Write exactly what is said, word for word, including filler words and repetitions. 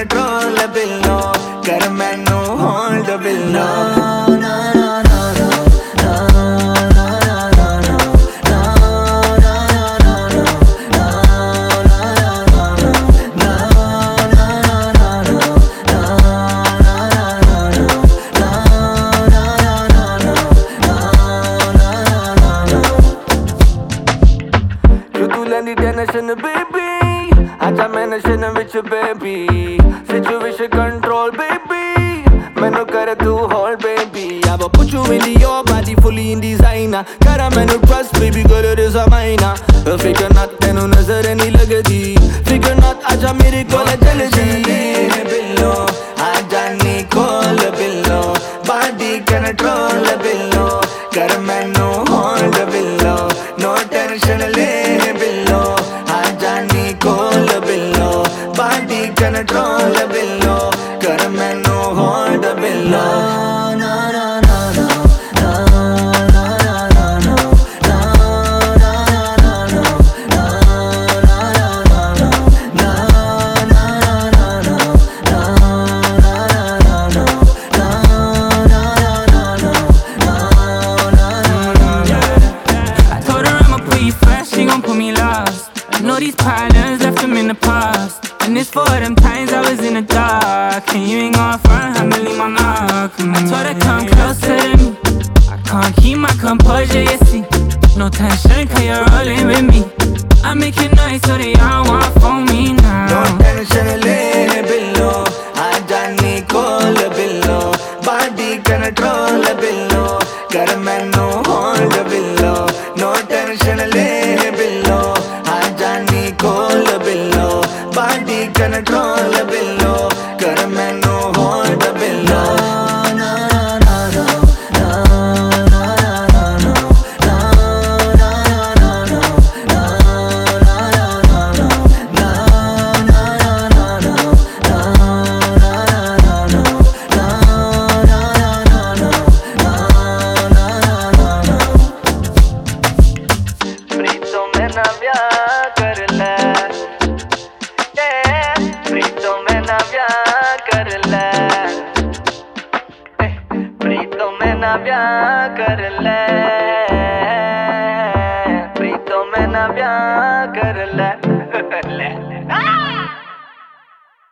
Control बिल्लो कर मैनू होल्ड बिल्लो Tension, baby. आजा मैंने विच baby. Situation control, baby. मैनू कर तू hold, baby. I will put you in your body, fully in designer. करा मैनू trust, baby, girl, it is a minor. Figure not तेनू नजर नहीं लगदी. Figure not आजा मेरे कोल जल्दी. बिल्लो आजा नी कोल बिल्लो. Body control बिल्लो कर मैनू hold बिल्लो. No tension ले बिल्लो. Call बिल्लो body control बिल्लो कर मैनू hold बिल्लो I told her I'ma put you first, she gon' put me last. I know these problems left them in the past. And it's for them times I was in the dark. And you ain't gon' front, I'ma leave my mark. I told her come closer to me. I can't keep my composure, you see. No tension, cause you're rolling with me. I make you noise so they all want for me now. No tension, le billo. Aaja ni call billo. Body control billo. Kar mainu hold billo. No tension, le billo. Call बिल्लो body control बिल्लो कर मैनू hold बिल्लो प्रीतों में ना ब्याह कर ले प्रीतों में ना ब्याह कर ले प्रीतों में ना ब्याह कर ले